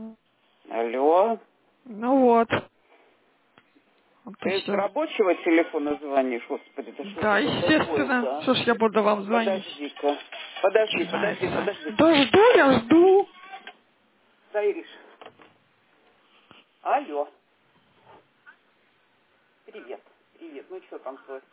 Алло. Ну вот. Вот и Ты с все. рабочего телефона звонишь? Господи, да что же Да, это естественно. такое-то, а? Что ж я буду вам звонить? Подожди-ка. Подожди, подожди, Начинается. подожди. Да жду, я жду. Да, Ириш. Алло. Привет. Привет. Ну что там твой?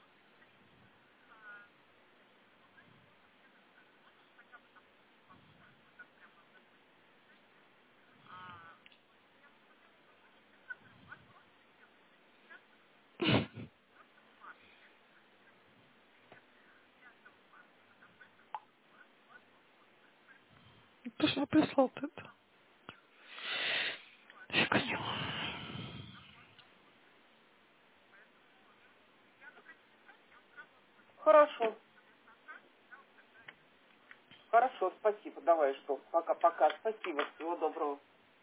Ты ж мне прислал это. Фигню. Хорошо. Хорошо, спасибо. Давай, что? Пока. Спасибо. Всего доброго.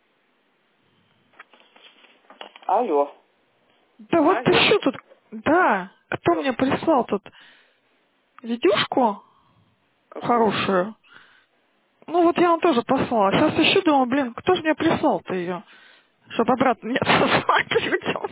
Алло. Да вот ты Алло. что тут? Да. Кто Что? мне прислал тут? Видюшку Какую? хорошую. Ну вот я вам тоже послала. Сейчас ищу, думаю, блин, кто же мне прислал-то ее? Чтобы обратно мне послать людям.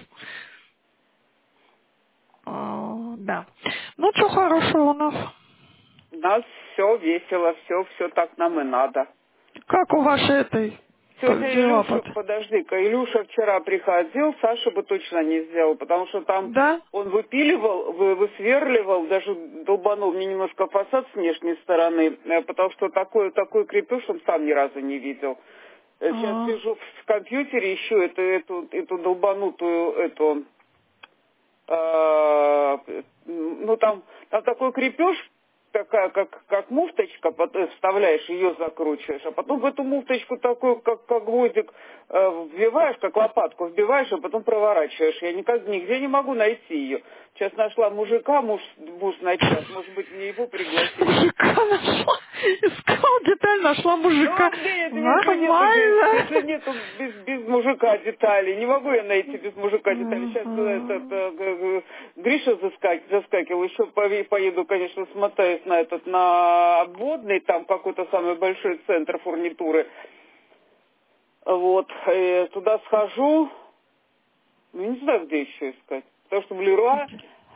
Да. Ну, что хорошего у нас? У нас все весело, все так нам и надо. Как у вашей этой Тетя дела Илюша, под... подожди-ка, Илюша вчера приходил, Саша бы точно не сделал, потому что там Да? он выпиливал, высверливал, даже долбанул мне немножко фасад с внешней стороны, потому что такой крепеж он сам ни разу не видел. Сейчас А, сижу в компьютере, ищу эту долбанутую, ну там такой крепеж, такая, как муфточка, вставляешь, ее закручиваешь, а потом в эту муфточку такую, как гвоздик, вбиваешь, как лопатку вбиваешь, а потом проворачиваешь. Я никак нигде не могу найти ее. Сейчас нашла мужика, муж на час, может быть, мне его пригласить. мужика нашла. Искал деталь, нашла Ну, мужика. где, если Нормально. нету без мужика деталей, не могу я найти без мужика деталей. Сейчас Гриша заскакивал, еще поеду, конечно, смотаюсь на обводный, там какой-то самый большой центр фурнитуры. Вот, туда схожу, ну, не знаю, где еще искать. Потому что в Леруа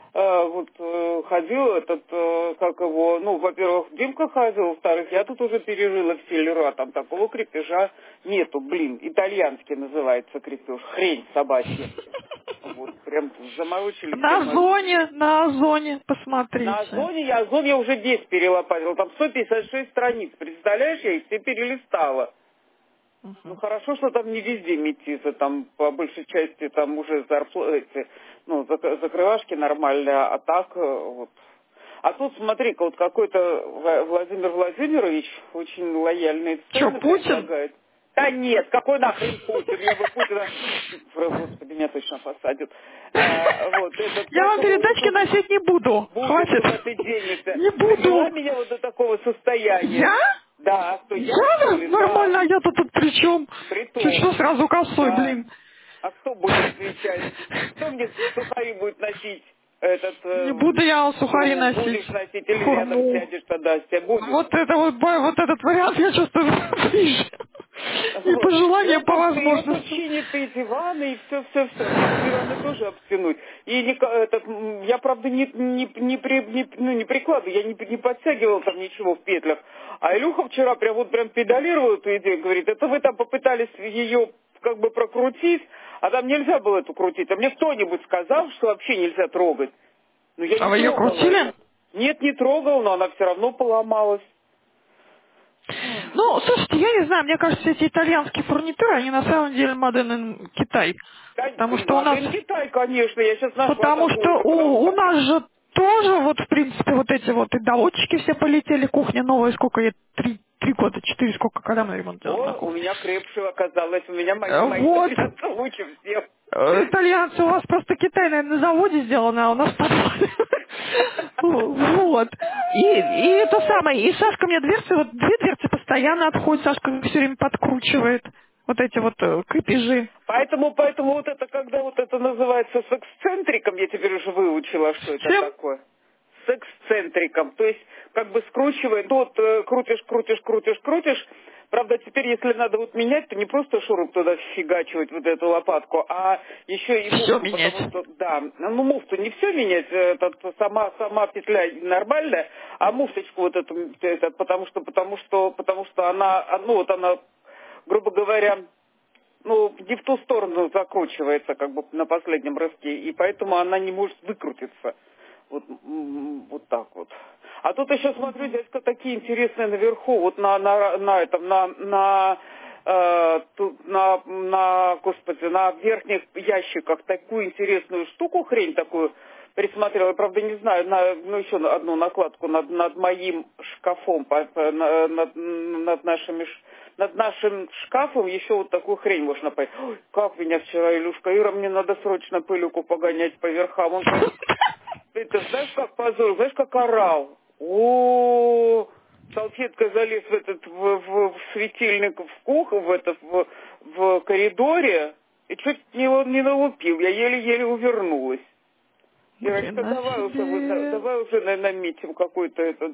ходил как его, ну, во-первых, Димка ходил, во-вторых, я тут уже пережила все Леруа, там такого крепежа нету, блин, итальянский называется крепеж, хрень собачья. Вот, прям заморочили все мозги. На озоне, На посмотрите. Озоне я уже 10 перелопатила, там 156 страниц, представляешь, я их все перелистала. Ну хорошо, что там не везде метизы, там по большей части там уже закрывашки нормальные, а так вот. А тут смотри-ка, вот какой-то Владимир Владимирович очень лояльные Че, цены Путин? предлагает. Да нет, какой нахрен Путин? Я бы Путина... Господи, меня точно посадят. Я вам Поэтому вот передачки тут носить не буду. будет, Хватит. куда ты денешься. Не Довела буду. меня вот до такого состояния. Я? Да, что я, что Я? ли? Да. Нормально, а я-то тут при чем? Чуть Притом, что сразу косой, да. блин. А кто будет отвечать? Кто мне сухари будет носить? Не буду я вам сухари Фуру носить. будешь носить или рядом Форму. сядешь тогда, тебя будешь? Вот это вот этот вариант я чувствую ближе. И Вот. И пожелания он по тут возможности. чинит и диваны, и все. Надо диваны тоже обтянуть. И я, правда, не прикладываю, я не подтягивал там ничего в петлях. А Илюха вчера прям педалировал эту идею, говорит, это вы там попытались ее как бы прокрутить, а там нельзя было эту крутить. А мне кто-нибудь сказал, что вообще нельзя трогать. Но я А не вы ее трогал крутили? ее. Нет, не трогал, но она все равно поломалась. Ну, слушайте, я не знаю, мне кажется, эти итальянские фурнитуры, они на самом деле Made in Китай. Да, Потому что у нас, Маден Китай, конечно, я сейчас нашла потому такую что же, потому у что... нас же тоже, вот, в принципе, вот эти вот и доводчики все полетели, кухня новая, сколько ей, 3 года, 4, сколько, когда мы ремонт делали на О, у кухне. меня крепшее оказалось, у меня мои Вот. итальянцы лучше всех. Итальянцы, у вас просто Китай, наверное, на заводе сделано, а у нас в подвале. Вот. И это самое, и Сашка мне дверцы, вот 2 дверцы постоянно отходят, Сашка все время подкручивает вот эти вот крепежи. Поэтому вот это, когда вот это называется секс-центриком, я теперь уже выучила, что С это чем? такое. Секс-центриком, то есть как бы скручивает, крутишь, Правда, теперь, если надо вот менять, то не просто шуруп туда фигачивать, вот эту лопатку, а еще и Всё муфту, менять. потому что, да, ну муфту не все менять, сама петля нормальная, а муфточку вот эту, потому что она, ну вот она, грубо говоря, ну, не в ту сторону закручивается, как бы на последнем рывке, и поэтому она не может выкрутиться. Вот, вот так вот. А тут еще смотрю, дядька, такие интересные наверху, вот господи, на верхних ящиках такую интересную штуку, хрень такую присмотрела. Правда, не знаю, ну еще одну накладку над моим шкафом, над нашим шкафом еще вот такую хрень можно понять. Ой, как меня вчера Илюшка, Ира, мне надо срочно пылюку погонять по верхам. Он как... Ты знаешь, как позор, знаешь, как орал. О, салфеткой залез в светильник в кухне, в коридоре, и чуть не налупил. Я еле-еле увернулась. Ирочка, давай уже наметим какой-то этот...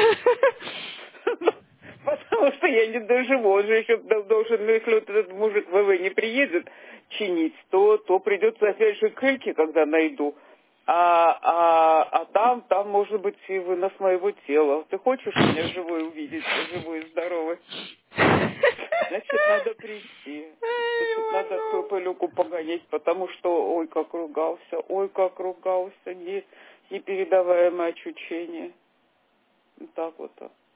Потому что я не доживу, он же еще должен, ну, если вот этот мужик ВВ не приедет чинить, то придется опять же крики, когда найду. А там может быть и вынос моего тела. Ты хочешь меня живой увидеть, живой и здоровый? Значит, надо прийти. Значит, надо пылюку погонять, потому что, ой, как ругался, непередаваемое ощущение. Так вот.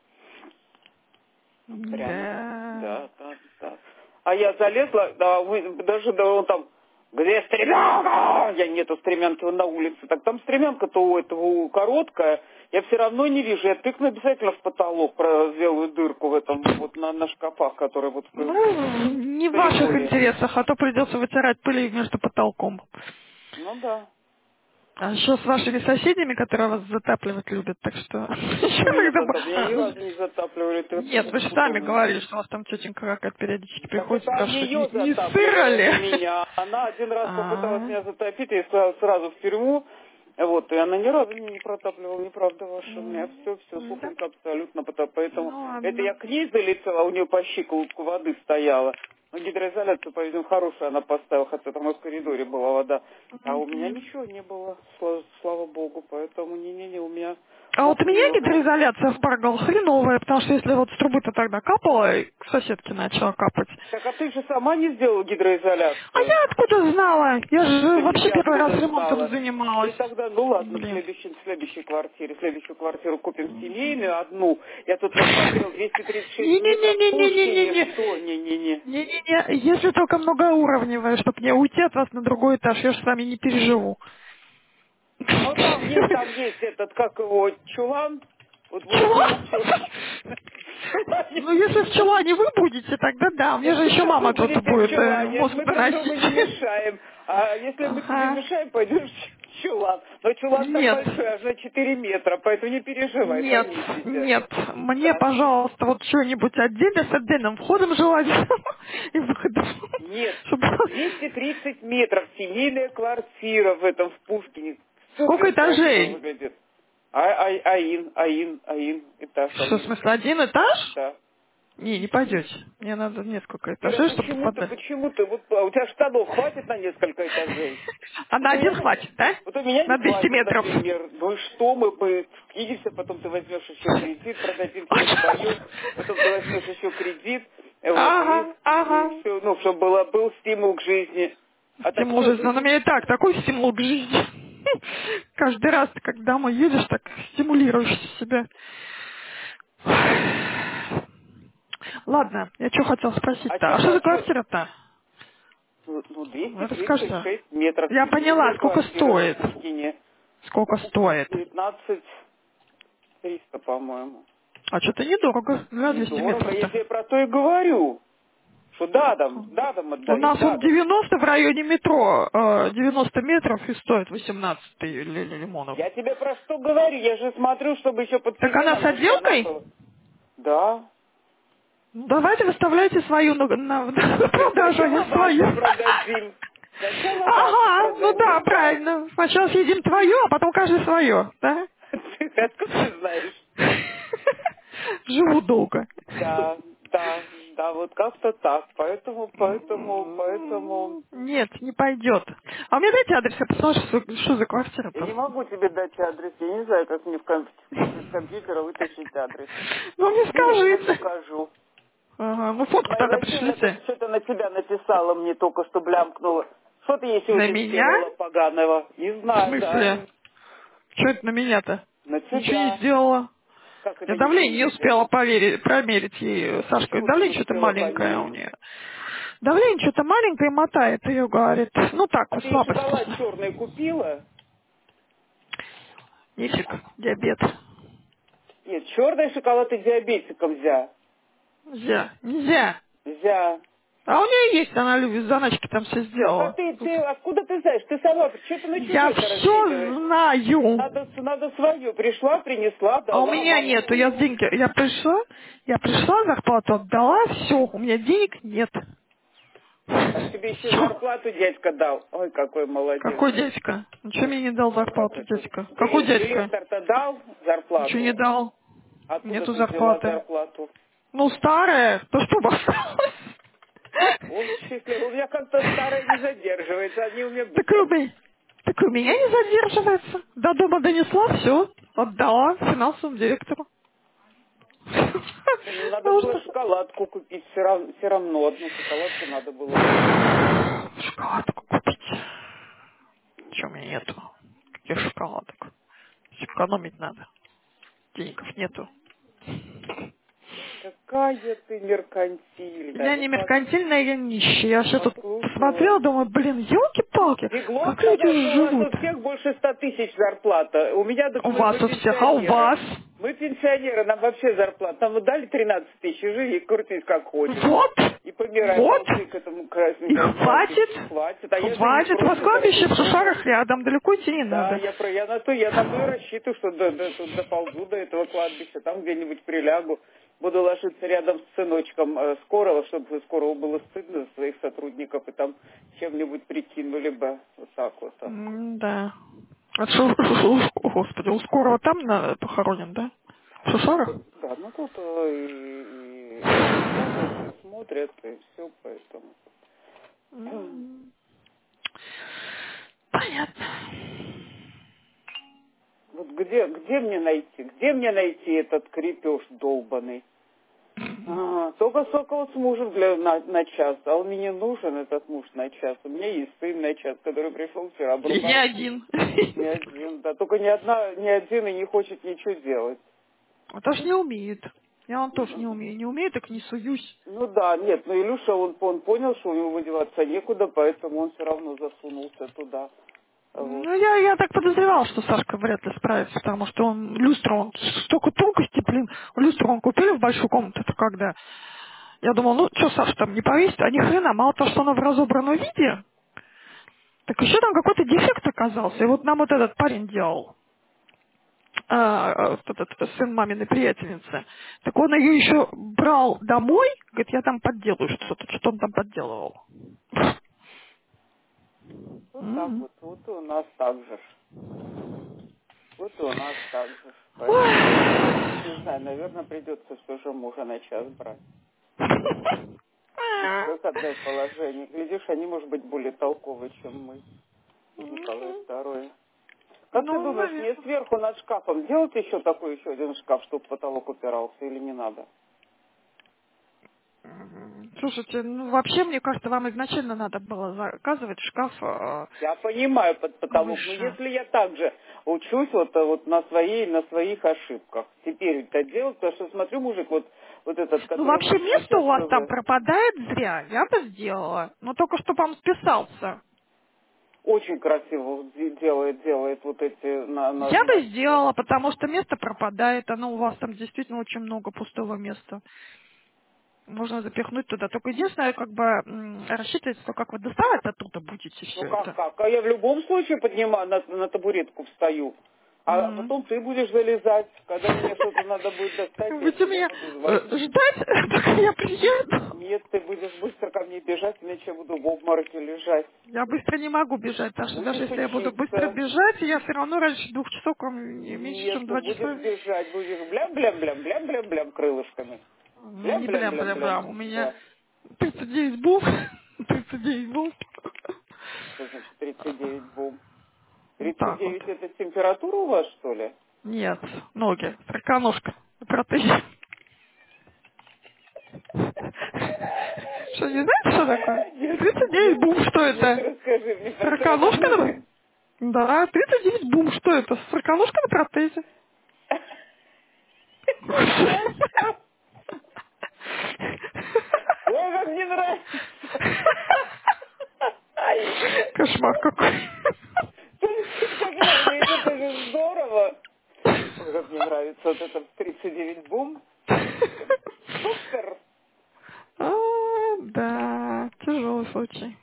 Прямо. Да. А я залезла, он там, где стремянка? Я нету стремянки, он на улице. Так там стремянка-то у этого короткая, я все равно не вижу. Я тыкну обязательно в потолок, сделаю дырку в этом, вот на шкафах, которые вот... Ну, не в ваших интересах, а то придется вытирать пыль между потолком. Ну да. А еще с вашими соседями, которые вас затапливать любят, так что... Меня ни разу не затапливали. Нет, вы же сами говорили, что у вас там тетенька какая-то периодически приходит, спрашивает, не сыро ли? Меня. Она один раз попыталась меня затопить, и сразу в тюрьму. Вот, и она ни разу не протапливала, неправда ваша. У меня все сухонько абсолютно, поэтому это я к ней залетела, а у нее по щиколотку воды стояла. Ну, гидроизоляцию, по-видимому, хорошую она поставила, хотя там и в коридоре была вода. А у меня ничего не было, слава богу, поэтому не-не-не, у меня... А вот у меня гидроизоляция в Паргал хреновая, потому что если вот с трубы-то тогда капала, и к соседке начала капать. Так, а ты же сама не сделала гидроизоляцию? А я откуда знала? Я же вообще первый раз ремонтом занималась. И тогда, ну ладно, в следующей квартире. Следующую квартиру купим семейную, одну. Я тут посмотрел 236 метров. Не-не-не, если только многоуровневая, чтобы не уйти от вас на другой этаж, я же с вами не переживу. Ну, там есть этот, как его, чулан. Чулан? Ну, если в чулане вы будете, тогда да. У меня же еще мама тут будет мозг выносить. Мы не мешаем. А если мы тебе мешаем, пойдешь в чулан. Но чулан так большой, аж на 4 метра, поэтому не переживай. Нет. Мне, пожалуйста, вот что-нибудь отдельно с отдельным входом желательно и выходом. Нет, 230 метров, семейная квартира в Пушкине. Сколько этажей? Один этаж. Что, в смысле, один этаж? Да. Не пойдете. Мне надо несколько этажей, чтобы попадать. Почему-то, вот у тебя штанов хватит на несколько этажей? А на один хватит, да? Вот у меня на 200 метров. Например. Ну и что, мы съедемся, потом ты возьмешь еще кредит, продадим тебе свою, потом ты возьмешь еще кредит. И все, ну, чтобы был стимул к жизни. Стимул к жизни. Ну, у меня и так такой стимул к жизни. Каждый раз, когда домой едешь, так стимулируешь себя. Ладно, я что хотел спросить-то? А что за квартира-то? Ну, 236 метров. Я поняла, сколько стоит? Сколько стоит? 19 300, по-моему. А что-то недорого для 200 метров. Я тебе про то и говорю. Что дадом отдать. У нас он 90 в районе метро, 90 метров и стоит 18 лимонов. Я тебе про что говорю? Я же смотрю, чтобы еще под... Так она с отделкой? Да. Давайте выставляйте свою на продажу, а не свою. Ага, ну да, правильно. Сначала съедим твое, а потом каждый свое, да? Откуда ты знаешь? Живу долго. Да. Да, вот как-то так. Поэтому. Нет, не пойдет. А у меня дайте адрес, я посмотрю, что за квартира-то. Я не могу тебе дать адрес. Я не знаю, как мне из компьютера вытащить адрес. Ну, не Бери, я тебе скажите. покажу. Ага, ну, Вот фотку моя тогда Васильевна тут пришлите. что-то на тебя написала мне только что блямкнула. Что ты ей На сегодня сделала меня? поганого? Не В знаю, да. смысле? Что это на меня-то? На Ничего не тебя. сделала. Как Я это ничего давление не не успела сделала? промерить ей, Сашка. Почему ты не Давление что-то успела маленькое у померить? нее. Давление что-то маленькое мотает ее, говорит. Ну так, А ты ей слабость. шоколад черный купила? Нифиг, диабет. Нет, черный шоколад и диабетикам взя. Нельзя, нельзя. Взя. А у нее есть, она любит, заначки там все Так а сделала. ты откуда ты знаешь? Ты сама, что ты на Я чужой-то все рассчитываешь? знаю. Надо свое. Пришла, принесла, А у дала, меня мама. нету, я пришла, зарплату отдала, все, у меня денег нет. Так тебе еще Все. зарплату дядька дал. Ой, какой молодец. Какой дядька? Ничего мне не дал зарплату, дядька. Какой дядька? Директор-то дал Ничего не зарплату. дал. Откуда Нету ты взяла зарплаты. зарплату? Ну, старая, то что бы осталось? Ой, счастливо. У меня как-то старая не задерживается, они у меня Так и быстро. у меня, так и у меня не задерживается. До дома донесла, все, отдала финансовому директору. Ну, надо Потому было что шоколадку купить, все равно одну шоколадку надо было купить. шоколадку купить. Чего у меня нету? Каких шоколадок? Экономить надо. Денег нету. Какая ты меркантильная. Я Ну, не меркантильная, я нищая. Я все тут послушала. посмотрела, думаю, блин, елки-палки, Деглов как люди сказал, что у вас живут. у всех больше 100 тысяч зарплата. У меня, так У мы вас у всех, а у пенсионеры. вас? Мы пенсионеры, нам вообще зарплата. Нам дали 13 тысяч, и живи, крутись как хочешь. Вот, И помирай, вот. ползай к этому И красненькому хватит, кладбищу. Хватит. А я живу хватит. У вас проще кладбище в по-родительному. Шушарах рядом, далеко идти не Да, надо. я на то и рассчитываю, что тут доползу до этого кладбища, там где-нибудь прилягу. Буду ложиться рядом с сыночком Скорого, чтобы Скорого было стыдно за своих сотрудников, и там чем-нибудь прикинули бы. Вот так вот. Да. Господи, у Скорого там похоронен, да? В Шушарах? Да, ну тут и ходят, и смотрят, и все, поэтому. Понятно. Вот где мне найти этот крепеж долбанный? Только Сокол с мужем на час, а он мне не нужен, этот муж на час. У меня есть сын на час, который пришел вчера И не обрубать. один. Не один, да. Только ни один и не хочет ничего делать. Он тоже не умеет. Я он тоже не умею. Не умею, так не суюсь. Ну да, нет, но Илюша, он понял, что у него выдеваться некуда, поэтому он все равно засунулся туда. Вот. Ну, я так подозревал, что Сашка вряд ли справится, потому что он столько тонкостей, блин, люстру он купили в большую комнату, это когда. Я думал, ну, что Саша там не повесит, а ни хрена, мало того, что она в разобранном виде, так еще там какой-то дефект оказался. И вот нам вот этот парень делал, вот этот сын маминой приятельницы, так он ее еще брал домой, говорит, я там подделаю что-то, что он там подделывал. Вот так вот, вот и у нас так же. Вот и у нас так же. Поэтому, Ой. не знаю, наверное, придется все же мужа на час брать. Выходное положение. Глядишь, они, может быть, более толковые, чем мы. Николай II. Как ты Ну, думаешь, мне наверное. сверху над шкафом делать еще один шкаф, чтобы потолок упирался, или не надо? Слушайте, ну вообще, мне кажется, вам изначально надо было заказывать шкаф Я понимаю потолок, но выше. если я также учусь вот на своих ошибках, теперь это делать, потому что смотрю, мужик, вот этот, Ну который вообще будет на место час у вас там КВ, пропадает зря, я бы сделала. Но только чтобы он списался. очень красиво делает вот эти Я бы сделала, потому что место пропадает, оно у вас там действительно очень много пустого места. Можно запихнуть туда. Только единственное, как бы рассчитывается, что как вы доставать оттуда будете Ну все это. как? А я в любом случае поднимаю, на табуретку встаю. А М. потом ты будешь залезать. Когда мне что-то надо будет Так достать, вы я будете тебя меня буду звать. ждать, пока я приеду. Нет, ты будешь быстро ко мне бежать, иначе я буду в обмороке лежать. Я быстро не могу бежать, потому что даже Будешь если я буду быстро учиться. бежать, я все равно раньше 2 часов, не меньше, Нет, чем ну 2 будешь часа. бежать, будешь блям-блям-блям-блям-блям-блям крылышками. Не блям-блям-блям. У меня 39 бум. 39 бум. Что значит 39 бум? Вот так вот. 39 это температура у вас, что ли? Нет, ноги. Сороконожка. Протези. Что, не знаете, что такое? 39 бум, что это? Расскажи мне. Сороконожка? Да, 39 бум, что это? Сороконожка на протезе. Хорошо. Ой, как мне нравится. Кошмар какой. Это же здорово. Ой, как мне нравится вот это 39 бум. Супер. Да, тяжелый случай.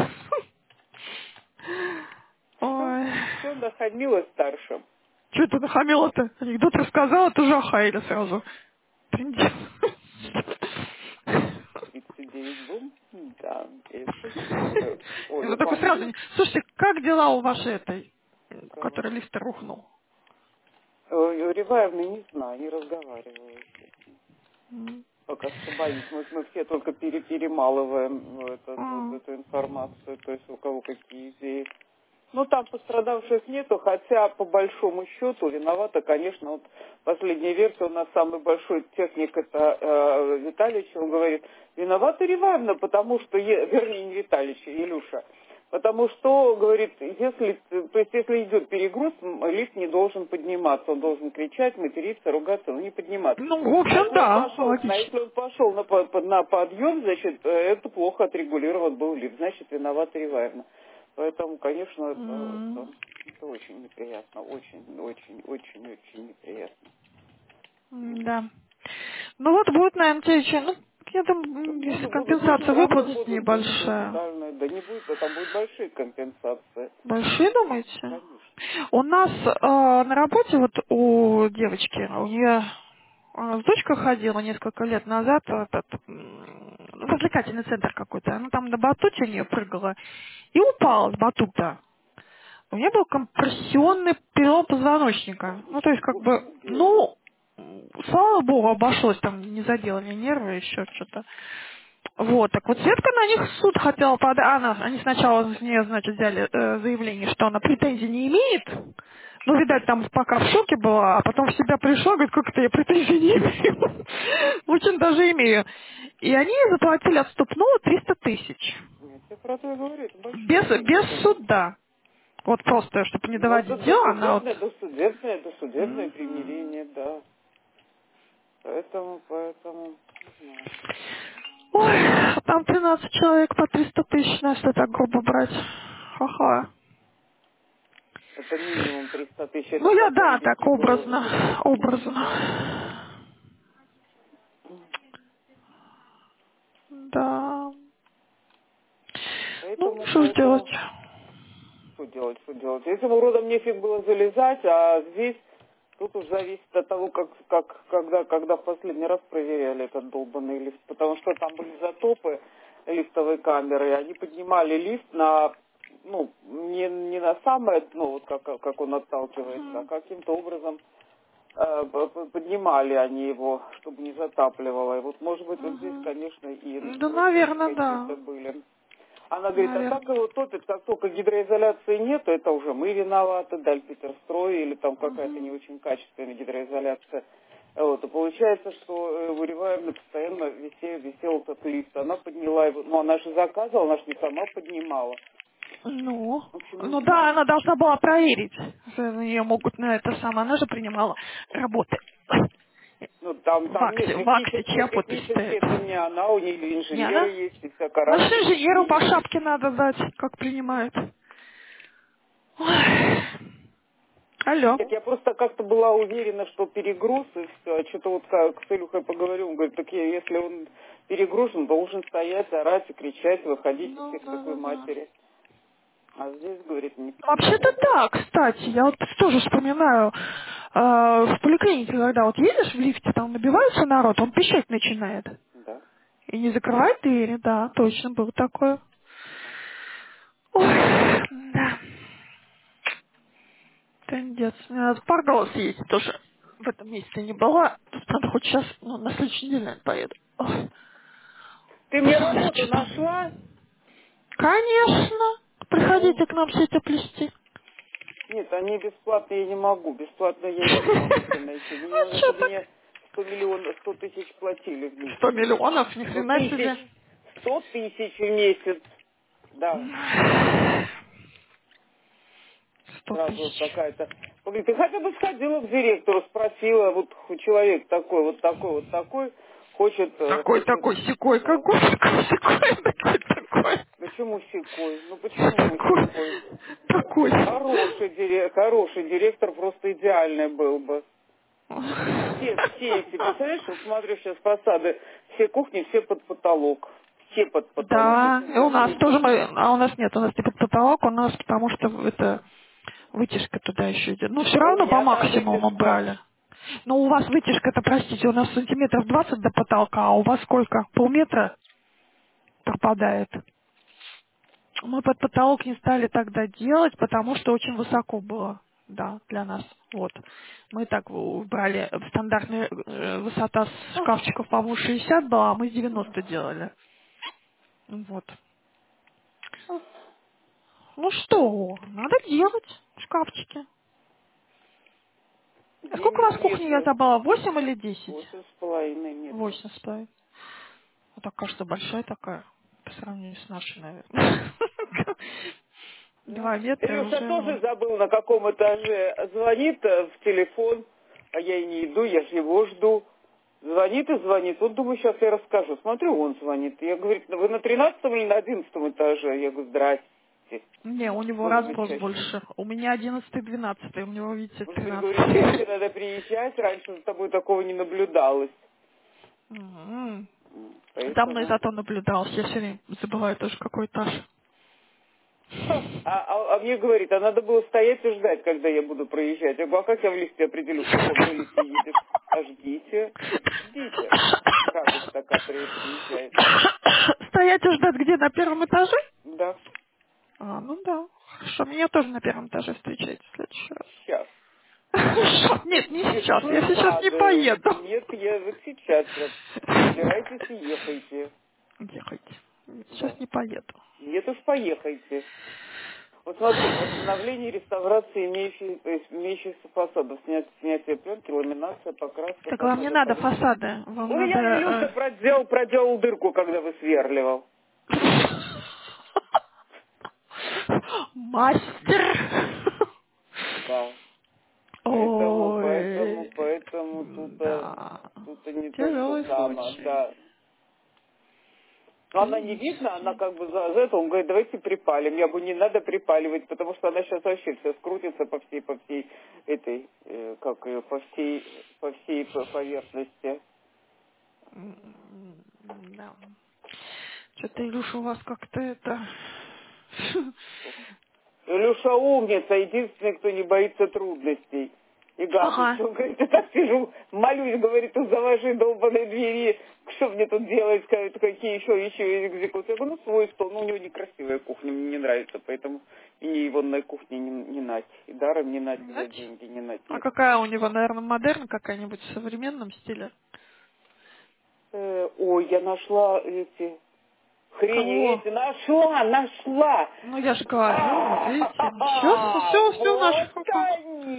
Ой. Все нахамила старшим. Что ты нахамила-то? Анекдот рассказала, тоже охаяли сразу. Трындец. 39 бум? Да, это супер. Ой, Ну такой сразу. Слушайте, как дела у вашей этой, у которой лифт рухнул? Реваевна не знаю, не разговариваю. М. Пока что боюсь. Мы все только перемалываем эту информацию, то есть у кого какие идеи. Ну, там пострадавших нету, хотя по большому счету виновата, конечно, вот последняя версия, у нас самый большой техник, это Виталич, он говорит, виновата Реваевна, потому что, вернее, не Виталич, Илюша, потому что, говорит, если идет перегруз, лифт не должен подниматься, он должен кричать, материться, ругаться, но не подниматься. Ну, в общем, да, логично. Если он пошел на подъем, значит, это плохо отрегулирован был лифт, значит, виновата Реваевна. Поэтому, конечно, это очень неприятно, очень неприятно. Да. Ну вот будет, наверное, следующее. Ну, я думаю, если компенсация выплатить небольшая. Да не будет, а там будут большие компенсации. Большие, думаете? Конечно. У нас на работе, вот у девочки, у нее с дочкой ходила несколько лет назад развлекательный центр какой-то. Она там на батуте у нее прыгала и упала с батута. У меня был компрессионный перелом позвоночника. Ну, то есть, как бы, ну, слава богу, обошлось, там не заделали нервы, еще что-то. Вот, так вот Светка на них в суд хотела подать. Они сначала с нее, значит, взяли заявление, что она претензий не имеет. Ну, видать, там пока в шоке была, а потом в себя пришла, говорит, как это я претензий не имею. Очень даже имею. И они заплатили отступного 300 тысяч. Нет, я про то и говорю, это большое. Без суда. Вот просто, чтобы не Ну, доводить дело, она вот... досудебное примирение, да. Поэтому, не знаю. Ой, там 13 человек по 300 тысяч, на что так грубо брать. Ха-ха. Это минимум 300 тысяч, это Ну, я, потом да, так деньги образно. Да. Ну, что ж делать? Что делать? Этим уродом нефиг было залезать, а здесь тут уж зависит от того, когда в последний раз проверяли этот долбанный лифт. Потому что там были затопы лифтовой камеры, и они поднимали лифт на, не на самое дно, вот как он отталкивается, а каким-то образом поднимали они его, чтобы не затапливало. И вот, может быть, вот здесь, конечно, и Да, наверное, какие-то да. были. Она говорит, а так его топит, как только гидроизоляции нету, это уже мы виноваты, Дальпетерстрой или там какая-то не очень качественная гидроизоляция. Вот, и получается, что у Реваевны постоянно висел этот лист. Она подняла его, но она же заказывала, она же не сама поднимала. Ну, В общем, ну да, она должна была проверить. Ее могут на это самое. Она же принимала работы. ну, там В акте чья подпись технически стоит? это не она, у нее Не инженеры она? есть, и всякая Значит, разная инженеру по техника. шапке надо дать, как принимают. Ой. Алло. Нет, я просто как-то была уверена, что перегруз, и все. А что-то вот как с Илюхой поговорил, он говорит, если он перегружен, должен стоять, орать и кричать, выходить Ну, всех к такой да. матери. А здесь, говорит, не Вообще-то повезло. да, кстати, я вот тоже вспоминаю, в поликлинике, когда вот едешь в лифте, там набивается народ, он пищать начинает. Да. И не закрывает двери, да, точно было такое. Ой, да. Трындец. Мне надо в Парголос съездить тоже. в этом месяце не была. Тут надо хоть сейчас, на следующей неделе, наверное, поеду. Ой. Ты мне работу нашла? Конечно. Ну, Приходите к нам сети плести. нет, они бесплатно я не могу. Бесплатно я не смогу себе найти. Мне А надо, что чтобы так? мне 100 тысяч платили в месяц. 100 миллионов, ни 100 хрена тысяч. себе. 100 тысяч в месяц. Да. 100 Сразу вот тысяч. какая-то. Говорит, ты хотя бы сходила к директору, спросила, вот человек такой, вот такой, вот такой, хочет, хочет, Такой, секой, да. какой, такой. Почему секой? Ну почему Такой, секой? такой. Хороший директор просто идеальный был бы. Все эти, представляешь, вот смотрю сейчас фасады, все кухни, все под потолок. Все под потолок, и Да, все и у нас тоже, закрыты. у нас нет, у нас не под потолок, у нас потому что это вытяжка туда еще идет. Ну, все А у равно по меня там максимуму вытяжка. брали. Но у вас вытяжка-то, простите, у нас сантиметров 20 до потолка, а у вас сколько? Полметра пропадает. Мы под потолок не стали тогда делать, потому что очень высоко было, да, для нас. Вот. Мы так брали стандартная высота шкафчиков, по-моему, 60 была, а мы 90 делали. Вот. Ну что, надо делать шкафчики. А сколько у Денег вас кухни, я нету. забыла, 8 или 10? 8,5 нету. 8 стоит. Вот так кажется, большая такая, по сравнению с нашей, наверное. Да. 2 метра Илюша уже, тоже забыл, на каком этаже. Звонит в телефон, а я и не иду, я же его жду. Звонит и звонит. Вот думаю, сейчас я расскажу. Смотрю, он звонит. Я говорю, вы на 13 или на 11 этаже? Я говорю, здрасте. не, у него Может раз быть, был чаще. больше. У меня 11-12, у него, видите, Может быть, 13. говорит, чаще надо приезжать. Раньше за тобой такого не наблюдалось. Мгм. За мной Поэтому... зато наблюдался, я все время забываю тоже, какой этаж. А мне говорит, а надо было стоять и ждать, когда я буду проезжать. Я говорю, а как я в лифте определю, в каком ты лифте едешь? А ждите, ждите. Радость такая приезжает. Стоять и ждать где, на первом этаже? Да, А, ну да. Хорошо, меня тоже на первом этаже встречайте в следующий раз. сейчас. Хорошо. Нет, не Без сейчас, я сейчас не фасады. поеду. Нет, я вот сейчас прям. Собирайтесь и ехайте. Ехайте. Да. Сейчас не поеду. Нет уж, поехайте. Вот смотри, восстановление реставрации имеющихся фасадов, снятие пленки, ламинация, покраска Так вам не фасада, надо поверхность. фасады, вам У меня Илюша надо... проделал дырку, когда высверливал. Мастер! Да. Ой, Поэтому тут да. не то, что Тяжелый само, случай. да. Но она не видно, она Критический. как бы за это, он говорит, давайте припалим. Я говорю, не надо припаливать, потому что она сейчас вообще все скрутится по всей этой, как ее, по всей поверхности. Да. Что-то, Илюша, у вас как-то это... Илюша умница, единственный, кто не боится трудностей и гадостей. Ага. Он говорит, я так сижу, молюсь, говорит, тут заложи долбаные двери, что мне тут делать, сказать, какие еще экзекуции. Я говорю, ну свой стол, ну у него некрасивая кухня, мне не нравится, поэтому и егонной кухни не нать, и даром не нать, и за Знаете? деньги не нать, А нет. какая у него, наверное, модерн какая-нибудь в современном стиле? Ой, я нашла эти хрени, Кого? эти, нашла! Ну, я же говорю, вот видите. Все в наших Вот руках.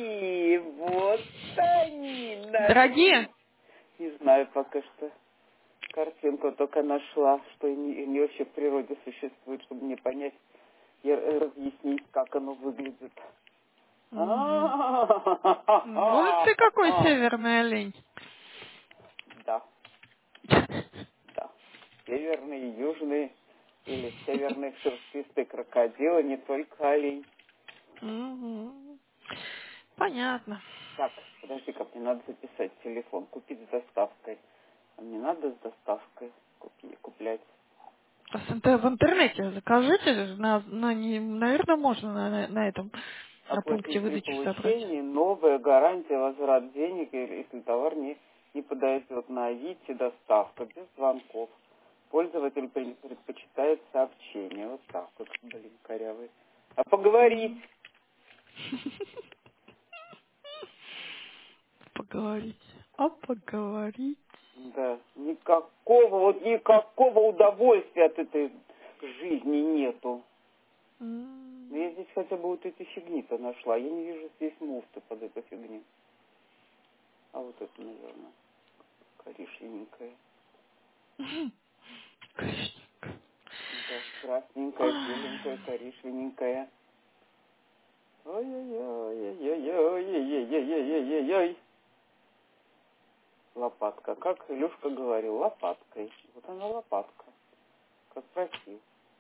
они Дорогие? нашли. Не знаю пока что. Картинку только нашла, что не вообще в природе существует, чтобы мне понять и разъяснить, как оно выглядит. Угу. Вот ты какой северный олень. Да, да. Северные, южные или северные шерстистые крокодилы, не только олень. Угу. Понятно. Так, подожди-ка, мне надо записать телефон, купить с доставкой. А мне надо с доставкой куплять. В интернете закажите, наверное, можно на этом, на пункте Оплатить при выдачи собрать. получении, новая гарантия, возврат денег, если товар не подойдет на Авито, доставка без звонков. Пользователь предпочитает сообщение. Вот так вот, блин, корявый. А поговорить? поговорить. А поговорить. Да, никакого удовольствия от этой жизни нету. Но я здесь хотя бы вот эти фигни-то нашла. Я не вижу здесь муфты под эту фигню. А вот это, наверное, коричневенькая. Да, красненькая, беленькая, коричневенькая. Ой-ой-ой-ой-ой-ой-ой-ой-ой-ой-ой. Лопатка. Как Илюшка говорил, лопаткой. Вот она лопатка. Как просил.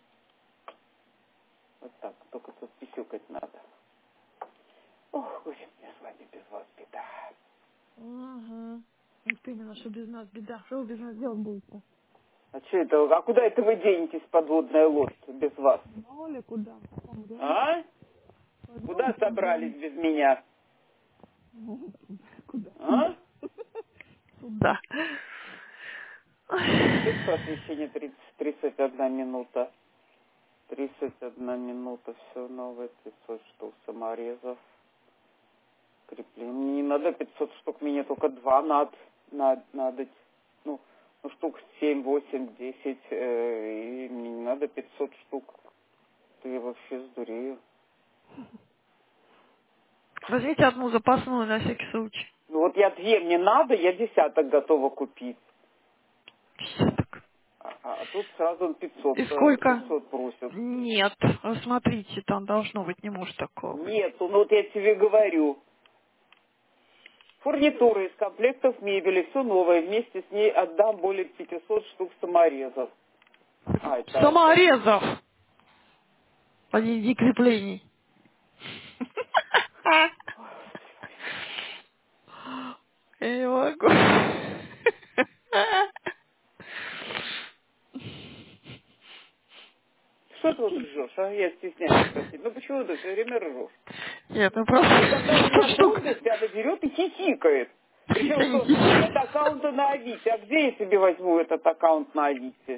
Вот так. Только тут писюкать надо. Ох, Господи, мне с вами без вас беда. Угу. Вот именно, что без нас беда. Что вы без нас делать будете? А что это? А куда это вы денетесь, подводная лодка, без вас? Мало ли куда. А? Куда собрались без меня? Куда? А? Туда. Точка освещения 31 минута. 31 минута, все новое, 500 штук саморезов. Крепление. Мне не надо 500 штук, мне только 2 надо. Ну, штук 7, 8, 10. И мне не надо 500 штук. То я вообще сдурею. Возьмите одну запасную на всякий случай. Ну вот я 2 мне надо, я 10 готова купить. Десяток. А тут сразу 500, И сколько? 500 просят. Нет. Смотрите, там должно быть, не может такого быть. Нет, ну вот я тебе говорю. Фурнитура из комплектов мебели, все новое. Вместе с ней отдам более 500 штук саморезов. А, это... Саморезов! А не креплений. Я не могу. Что ты вот ржешь, а? Я стесняюсь спросить. Ну почему ты все время ржешь? Нет, ну И когда у меня просто штука. трудности, она берет и хихикает. Причем, Я не что нет аккаунта на Авито. А где я себе возьму этот аккаунт на Авито?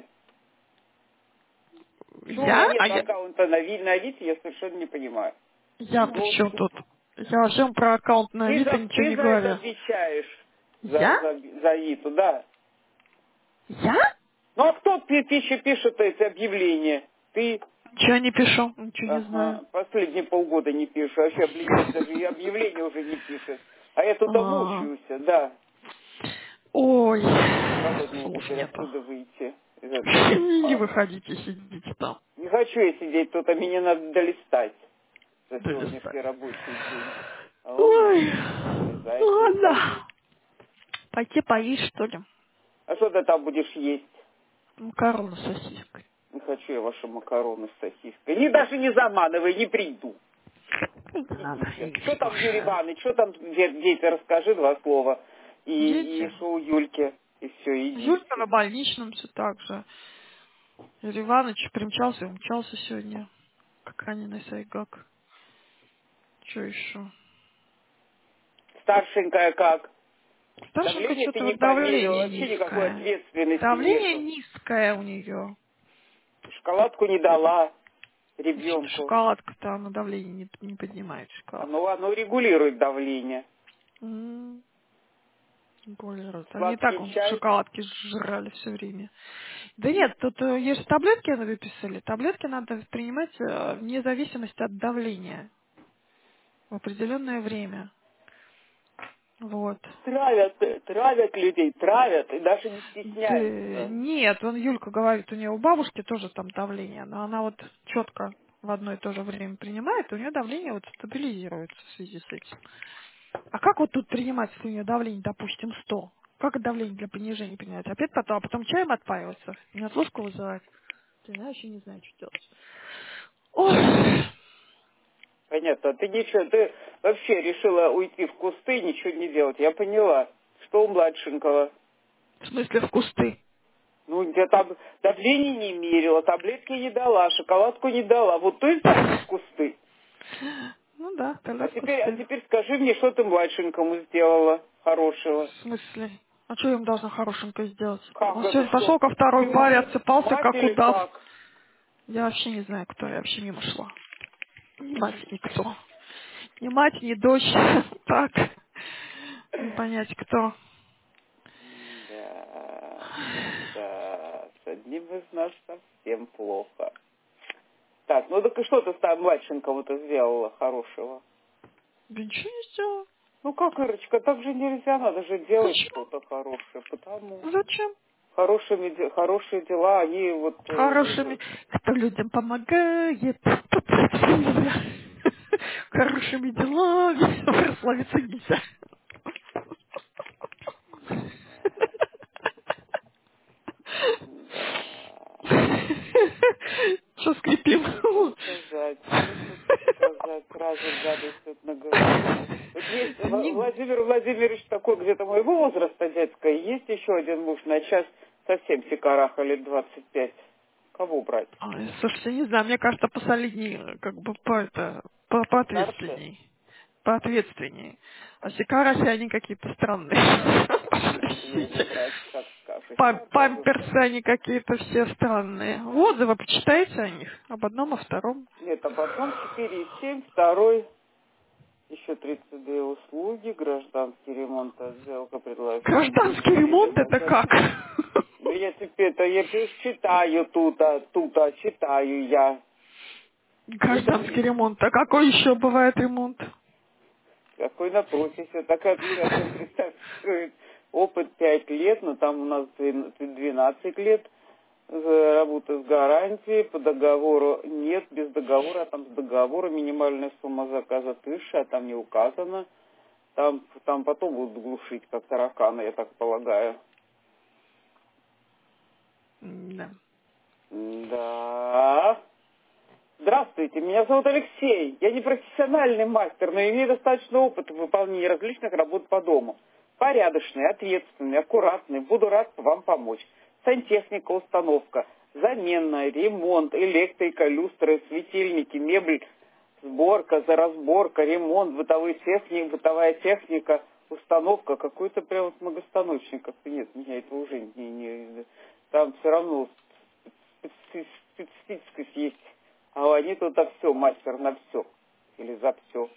Почему у меня Я? нет А я? аккаунта на Авито, я совершенно не понимаю. Я при чем тут? Я во всем про аккаунт на Авито ничего Ты не за это говорю. отвечаешь, Я? за Авито, да. Я? Ну а кто пишет эти объявления? Ты? Ничего не пишу, ничего не знаю. Ага, последние полгода не пишешь, вообще обленилась, даже и объявления уже не пишешь. А я тут А, мучаюсь, да. Ой, Как вот мне слов теперь нету. отсюда выйти? Из этого? Не выходите, сидите там. Не хочу я сидеть тут, а мне надо долистать за Долистать. сегодняшний рабочий день. А он Ой, не долезает, не встает. ладно. Пойти поесть, что ли? А что ты там будешь есть? Макароны с сосиской. Не хочу я ваши макароны с сосиской. Даже не заманывай, не приду. Надо, Идите. Юрий Что там, Юрий Иванович. Иванович, что там, дети, расскажи 2 слова. И Дети? что у Юльки. И все, Юлька на идите. больничном все так же. Юрий Иванович примчался и умчался сегодня. Как раненый сайгак. Что еще? Старшенькая как? Старшенька Давление ты что-то не вот померила, давление вообще никакой низкое. ответственности Давление нету. низкое у нее. Шоколадку не дала Что ребенку. шоколадка-то она давление не поднимает, шоколад. Оно регулирует давление. Более раз. Они и так Сладкий он чай. шоколадки жрали все время. Да нет, тут есть таблетки выписали. Таблетки надо принимать вне зависимости от давления. В определенное время. Вот. Травят людей, травят, и даже не Да, стесняются. нет, Юлька говорит, у нее у бабушки тоже там давление, но она вот четко в одно и то же время принимает, и у нее давление вот стабилизируется в связи с этим. А как вот тут принимать, если у нее давление, допустим, 100? Как это давление для понижения принять? Опять потом, а потом чаем отпаиваться? Меня отложку вызывать? Ты знаешь, я не знаю, что делать. Ой. Понятно. Ты ничего, ты вообще решила уйти в кусты, ничего не делать. Я поняла. Что у младшенького? В смысле в кусты? Ну, я там давление не мерила, таблетки не дала, шоколадку не дала. Вот то и значит в кусты. Ну да, тогда А в кусты. теперь скажи мне, что ты младшенькому сделала хорошего. В смысле? А что я им должна хорошенько сделать? Как Он это сегодня пошел что? ко второй Ты паре, отсыпался мать как или удав. как? Я вообще не знаю, кто, я вообще мимо шла. Ни мать, никто. Ни мать, ни дочь. Так. Не понять, кто. Да, с одним из нас совсем плохо. Так, ну так и что ты там младшенького-то сделала хорошего? Да ничего не сделала. Ну как, Ирочка, так же нельзя, надо же делать Зачем? что-то хорошее, потому Зачем? хорошие дела, они вот... Хорошими, кто людям помогает, хорошими делами прославиться нельзя. Что скрипим? Нечего сказать, сразу гадость тут наговорила. Вот есть Владимир Владимирович такой где-то моего возраста, детская, есть еще один муж, на час совсем сикараха, лет 25. Кого брать? Ой, слушайте, не знаю, мне кажется, посолиднее, как бы Старше? поответственней. Поответственнее. А сикараси, они какие-то странные. Его брать, как скажешь. Памперсы, они какие-то все странные. Отзывы почитайте о них, об одном, о втором. Нет, об одном 4,7, второй еще 32 услуги, гражданский ремонт, отделка, предложение. Гражданский ремонт это как? Ну, я теперь-то, я читаю читаю я. Гражданский ремонт. А какой еще бывает ремонт? Какой напротив, такая, представь, опыт 5 лет, но там у нас 12 лет работы с гарантией, по договору нет, без договора, а там с договора минимальная сумма заказа 1000, а там не указано. Там потом будут глушить, как тараканы, я так полагаю. Да. Да. Здравствуйте, меня зовут Алексей. Я не профессиональный мастер, но имею достаточно опыта в выполнении различных работ по дому. Порядочный, ответственный, аккуратный. Буду рад вам помочь. Сантехника, установка, замена, ремонт, электрика, люстры, светильники, мебель, сборка, заразборка, ремонт, бытовая техника, установка. Какой-то прям вот многостаночник. Как-то нет, меня это уже не... Там все равно специфическость есть. А они тут все, мастер на все. Или за все.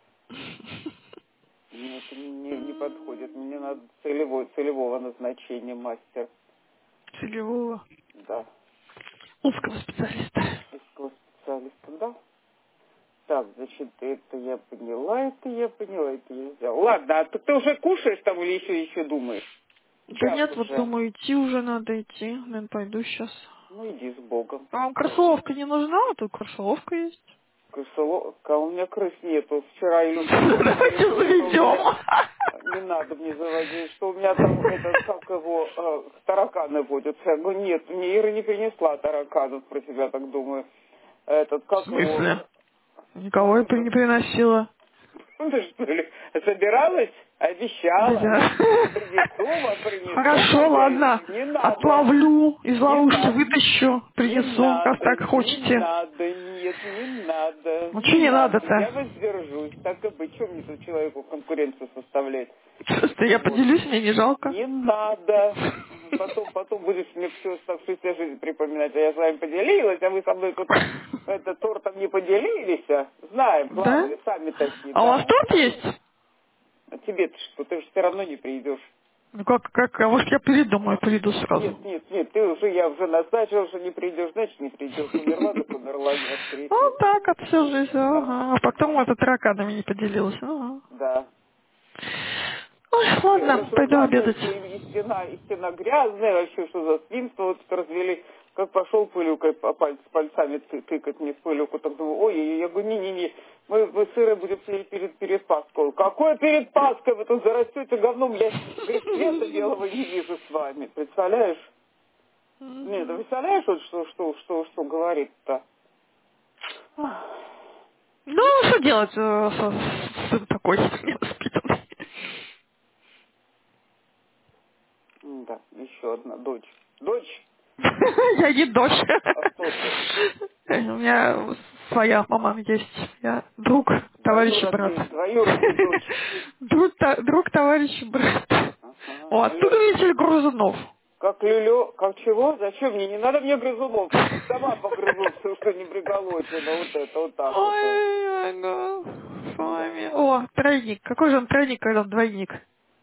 Мне это не подходит. Мне надо целевого назначения мастер. Целевого. Да. Узкого специалиста. Узкого специалиста, да. Так, значит, это я поняла, это я взяла. Ладно, а ты уже кушаешь там или еще думаешь? Да Час нет, вот уже. думаю, идти уже надо идти. Наверное, пойду сейчас. Ну, иди с Богом. А вам крысоловка не нужна? А тут крысоловка есть. Крысоловка, у меня крыс нету. Вчера Илюша Давайте заведем. не надо мне заводить, что у меня там тараканы водятся. Я говорю, нет, мне Ира не принесла тараканов, про себя так думаю. В смысле? Никого я не приносила. Ты что ли, собиралась? Обещала. Да. Принесу. Хорошо, ладно. Не надо. Отловлю, из Не ловушки надо. вытащу, принесу, раз так хотите. Не надо, нет, не надо. Ну, что не надо-то? Я воздержусь. Так и быть, что мне тут человеку конкуренцию составлять? Просто я поделюсь, мне не жалко. Не надо. Потом будешь мне всю оставшуюся жизнь припоминать. А я с вами поделилась, а вы со мной тут тортом не поделились. Знаем, плавали, сами такие. А у вас торт есть? А тебе-то что? Ты же все равно не придешь. Ну как? А может я передумаю, приду сразу. Нет, я уже назначил, что не придешь, значит не придешь. Умерла, так умерла, не воскреснет. Вот так от всю жизнь, ага. А потом это тараканами не поделилась. Ага. Да. Ой, ладно, пойду обедать. И стена грязная, вообще, что за свинство вот развели. Как пошел пылюкой пальцами тыкать мне в пылюку, так думаю, ой, я говорю, не, мы сыры будем перед Пасхой. Какое перед Пасхой? Вы тут зарастете говном, я, говорит, света белого не вижу с вами. Представляешь? Нет, ты представляешь, вот что говорит-то? Ну, что делать, сын такой невоспитанный. Да, еще одна дочь. Дочь? Я не дочь. А кто ты? У меня своя мама есть. Я друг, товарищ и брат. Двоюродный дочь. Друг, товарищ и брат. О, оттуда видите грызунов. Как люлё, как чего? Зачем мне? Не надо мне грызунов. Сама погрызу все, что не приголочено. Вот это, вот так вот. Ой, с вами. О, тройник. Какой же он тройник, когда он двойник?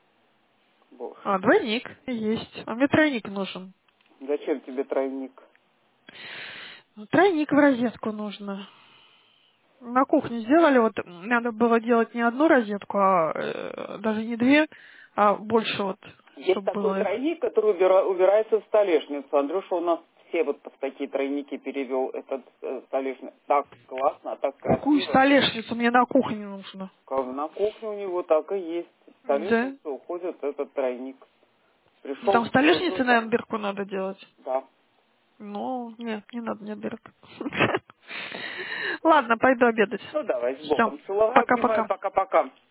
А, двойник есть. А мне тройник нужен. Зачем тебе тройник? Тройник в розетку нужно. На кухне сделали, вот надо было делать не одну розетку, а даже не две, а больше вот, Есть чтобы такой было их. тройник, который убирается в столешницу. Андрюша у нас все вот в такие тройники перевел этот столешницу. Так классно, так Какую красиво. столешницу мне на кухне нужно? Как на кухне у него так и есть. В Да? столешницу уходит этот тройник. Ну, Пришел там в столешницы, студию, наверное, дырку надо делать. да. Ну, нет, не надо мне дырок. Ладно, пойду обедать. Ну давай, с Все. Богом. Целоваю, обнимаю, Пока-пока. пока-пока.